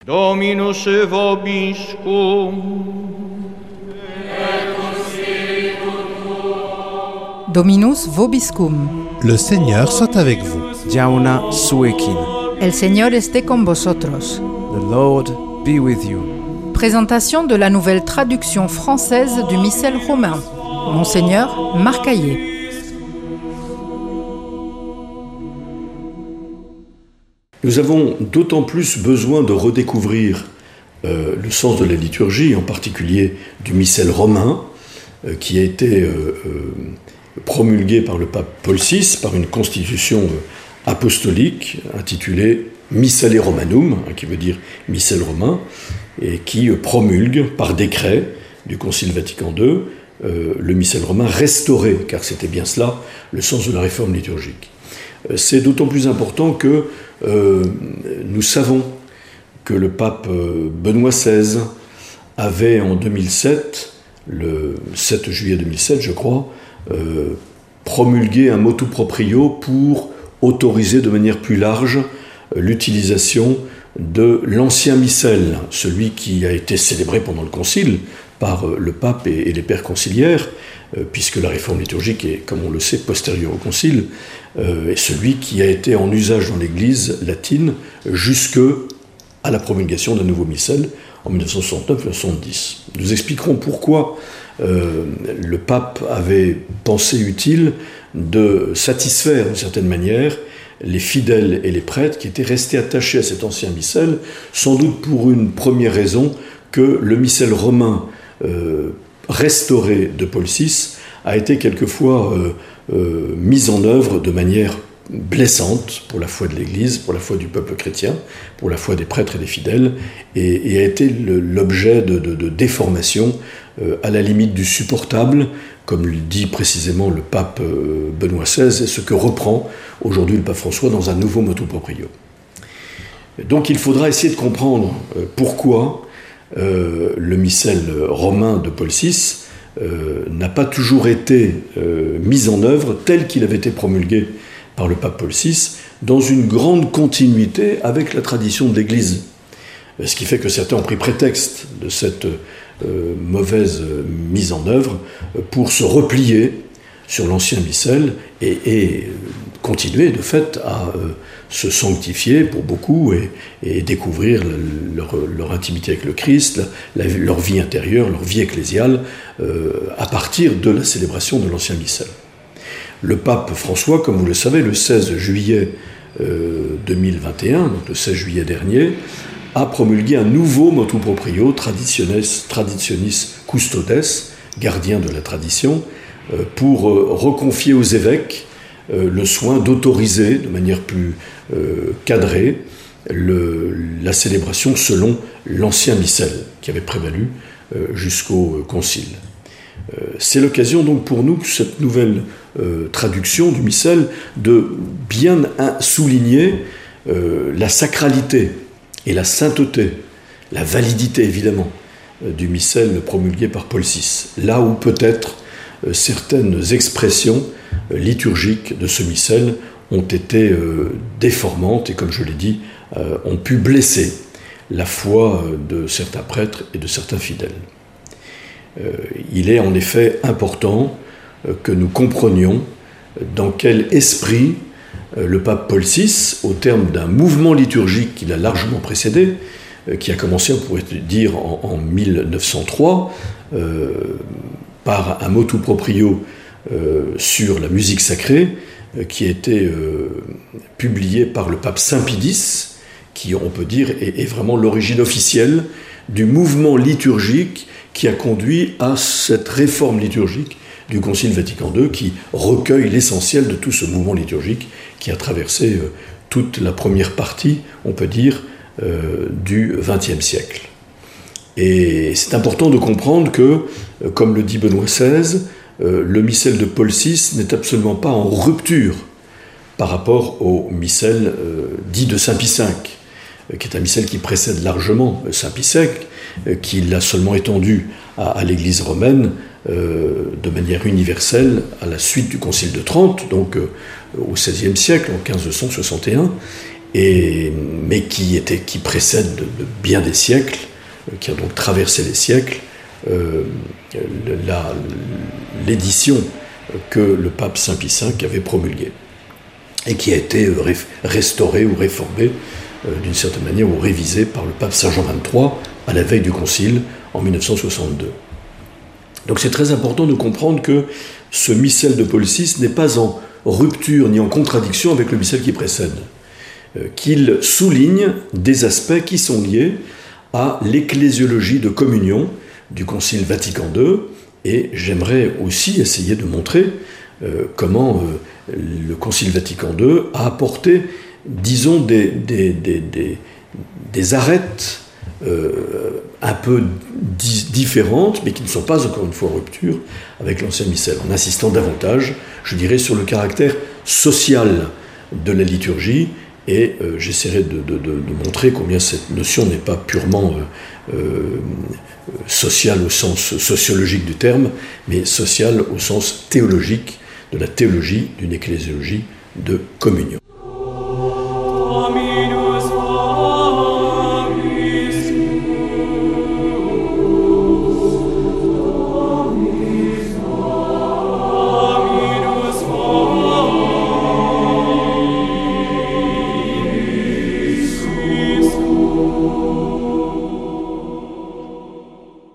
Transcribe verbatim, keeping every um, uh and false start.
Dominus vobiscum. Dominus vobiscum. Le Seigneur soit avec vous. Jauna suekin. El Señor esté con vosotros. The Lord be with you. Présentation de la nouvelle traduction française du missel romain. Monseigneur Marc Hayet. Nous avons d'autant plus besoin de redécouvrir euh, le sens de la liturgie, en particulier du missel romain, euh, qui a été euh, euh, promulgué par le pape Paul six, par une constitution euh, apostolique intitulée Missale Romanum, hein, qui veut dire missel romain, et qui euh, promulgue par décret du Concile Vatican deux euh, le missel romain restauré, car c'était bien cela le sens de la réforme liturgique. Euh, c'est d'autant plus important que Euh, nous savons que le pape Benoît seize avait en deux mille sept, le sept juillet deux mille sept je crois, euh, promulgué un motu proprio pour autoriser de manière plus large euh, l'utilisation de l'ancien missel, celui qui a été célébré pendant le concile par euh, le pape et, et les pères conciliaires, euh, puisque la réforme liturgique est, comme on le sait, postérieure au concile, euh, et celui qui a été en usage dans l'Église latine jusque à la promulgation d'un nouveau missel en dix-neuf cent soixante-neuf dix-neuf cent soixante-dix. Nous expliquerons pourquoi euh, le pape avait pensé utile de satisfaire d'une certaine manière les fidèles et les prêtres qui étaient restés attachés à cet ancien missel, sans doute pour une première raison, que le missel romain euh, restauré de Paul six a été quelquefois euh, euh, mis en œuvre de manière blessante pour la foi de l'Église, pour la foi du peuple chrétien, pour la foi des prêtres et des fidèles, et, et a été le, l'objet de, de, de déformations euh, à la limite du supportable, comme le dit précisément le pape euh, Benoît seize, et ce que reprend aujourd'hui le pape François dans un nouveau motu proprio. Donc il faudra essayer de comprendre euh, pourquoi euh, le missel romain de Paul six euh, n'a pas toujours été euh, mis en œuvre tel qu'il avait été promulgué par le pape Paul six, dans une grande continuité avec la tradition de l'Église. Ce qui fait que certains ont pris prétexte de cette euh, mauvaise mise en œuvre pour se replier sur l'ancien missel et, et continuer de fait à euh, se sanctifier pour beaucoup et, et découvrir leur, leur intimité avec le Christ, la, la, leur vie intérieure, leur vie ecclésiale euh, à partir de la célébration de l'ancien missel. Le pape François, comme vous le savez, le seize juillet euh, deux mille vingt et un, donc le seize juillet dernier, a promulgué un nouveau motu proprio, Traditionis, traditionis custodes, gardien de la tradition, euh, pour euh, reconfier aux évêques euh, le soin d'autoriser de manière plus euh, cadrée le, la célébration selon l'ancien missel qui avait prévalu euh, jusqu'au concile. Euh, c'est l'occasion donc pour nous, cette nouvelle euh, traduction du missel, de bien souligner euh, la sacralité et la sainteté, la validité évidemment, euh, du missel promulgué par Paul six. Là où peut-être euh, certaines expressions euh, liturgiques de ce missel ont été euh, déformantes et, comme je l'ai dit, euh, ont pu blesser la foi de certains prêtres et de certains fidèles. Euh, il est en effet important euh, que nous comprenions dans quel esprit euh, le pape Paul six, au terme d'un mouvement liturgique qui l'a largement précédé, euh, qui a commencé, on pourrait dire, en, en mille neuf cent trois, euh, par un motu proprio euh, sur la musique sacrée, euh, qui a été euh, publié par le pape Saint Pie X, qui, on peut dire, est, est vraiment l'origine officielle du mouvement liturgique qui a conduit à cette réforme liturgique du Concile Vatican deux, qui recueille l'essentiel de tout ce mouvement liturgique qui a traversé euh, toute la première partie, on peut dire, euh, du vingtième siècle. Et c'est important de comprendre que, euh, comme le dit Benoît seize, euh, le missel de Paul six n'est absolument pas en rupture par rapport au missel euh, dit de Saint Pie cinq, euh, qui est un missel qui précède largement Saint Pie cinq, qui l'a seulement étendu à, à l'Église romaine euh, de manière universelle à la suite du Concile de Trente, donc euh, au seizième siècle, en quinze cent soixante et un, et, mais qui, était, qui précède de, de bien des siècles, qui a donc traversé les siècles, euh, la, l'édition que le pape Saint Pie cinq avait promulguée, et qui a été restaurée ou réformée euh, d'une certaine manière, ou révisée par le pape Saint Jean vingt-trois à la veille du concile en mille neuf cent soixante-deux. Donc c'est très important de comprendre que ce missel de Paul six n'est pas en rupture ni en contradiction avec le missel qui précède, euh, qu'il souligne des aspects qui sont liés à l'ecclésiologie de communion du Concile Vatican deux, et j'aimerais aussi essayer de montrer euh, comment euh, le Concile Vatican deux a apporté, disons, des, des, des, des, des arêtes euh, un peu di- différentes, mais qui ne sont pas encore une fois en rupture avec l'ancien missel, en insistant davantage, je dirais, sur le caractère social de la liturgie. Et euh, j'essaierai de, de, de, de montrer combien cette notion n'est pas purement euh, euh, sociale au sens sociologique du terme, mais sociale au sens théologique de la théologie d'une ecclésiologie de communion.